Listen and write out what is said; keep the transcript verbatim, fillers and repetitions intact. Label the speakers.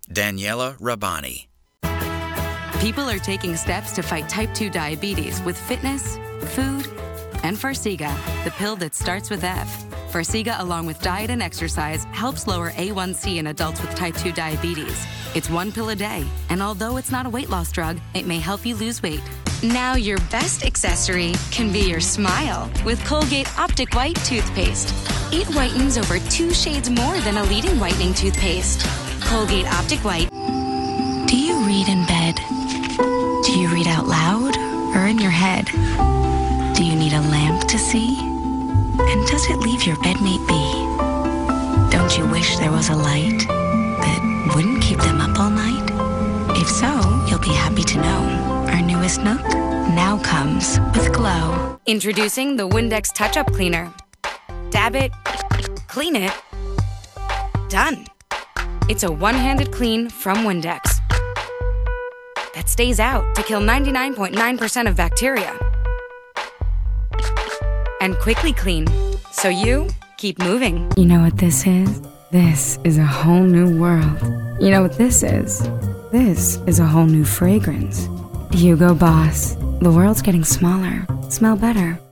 Speaker 1: Daniela Rabbani.
Speaker 2: People are taking steps to fight type two diabetes with fitness, food, and Farxiga, the pill that starts with F. Farxiga, along with diet and exercise, helps lower A one C in adults with type two diabetes. It's one pill a day, and although it's not a weight loss drug, it may help you lose weight.
Speaker 3: Now your best accessory can be your smile with Colgate Optic White toothpaste. It whitens over two shades more than a leading whitening toothpaste. Colgate Optic White. Do you read in bed? Do you read out loud or in your head? Do you need a lamp to see? And does it leave your bedmate be? Don't you wish there was a light that wouldn't keep them up all night? If so, you'll be happy to know our newest Nook now comes with Glow.
Speaker 2: Introducing the Windex Touch-Up Cleaner. Dab it, clean it, done. It's a one-handed clean from Windex that stays out to kill ninety-nine point nine percent of bacteria. And quickly clean, so you keep moving.
Speaker 4: You know what this is? This is a whole new world. You know what this is? This is a whole new fragrance. Hugo Boss. The world's getting smaller. Smell better.